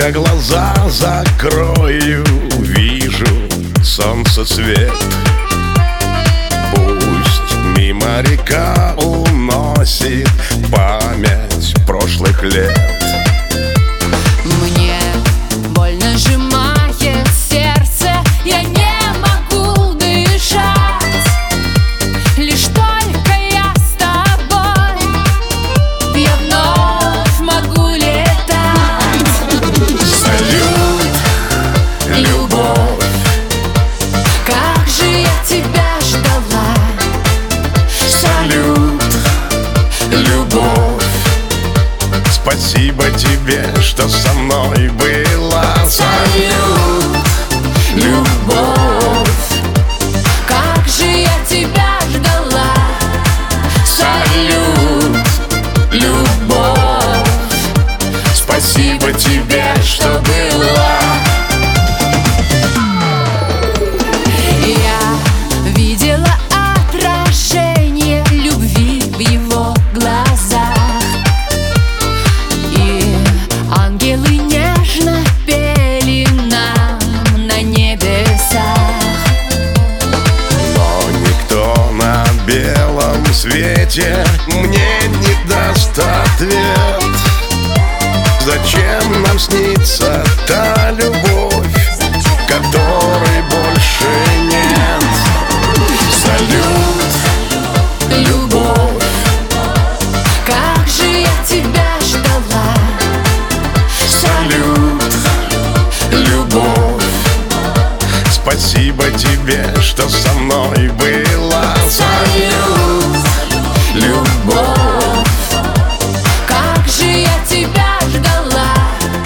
Только глаза закрою, вижу солнцецвет. Пусть мимо река уносит память прошлых лет. Мне больно сжимает сердце, я не могу дышать. Лишь только я с тобой, я вновь могу летать. Салют, Любовь, как же я тебя ждала. салют, любовь. Спасибо тебе, что со мной была. Салют, любовь, как же я тебя ждала. Салют, любовь, Спасибо тебе, что была. я видела отражение любви в его глазах, и ангелы нежно пели нам на небесах. Но никто на белом свете мне не даст ответ. Зачем нам снится та любовь, которой больше нет? Салют, Любовь, как же я тебя ждала. салют, любовь. Спасибо тебе, что со мной была. Салют, любовь, как же я тебя ждала.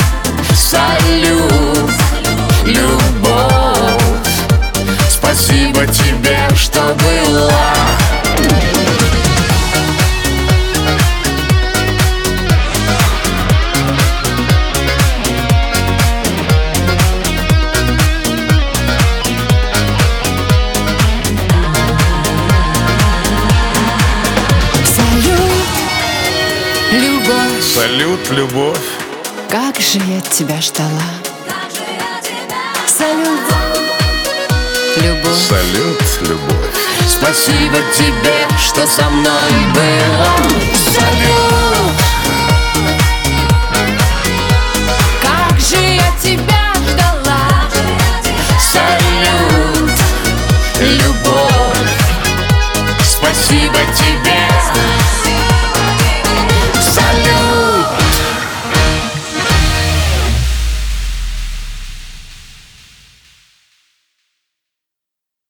Салют, любовь, Спасибо тебе, что была. любовь, Салют, любовь. как же я тебя ждала. Салют, любовь, Салют, любовь. спасибо тебе, что со мной была. Салют.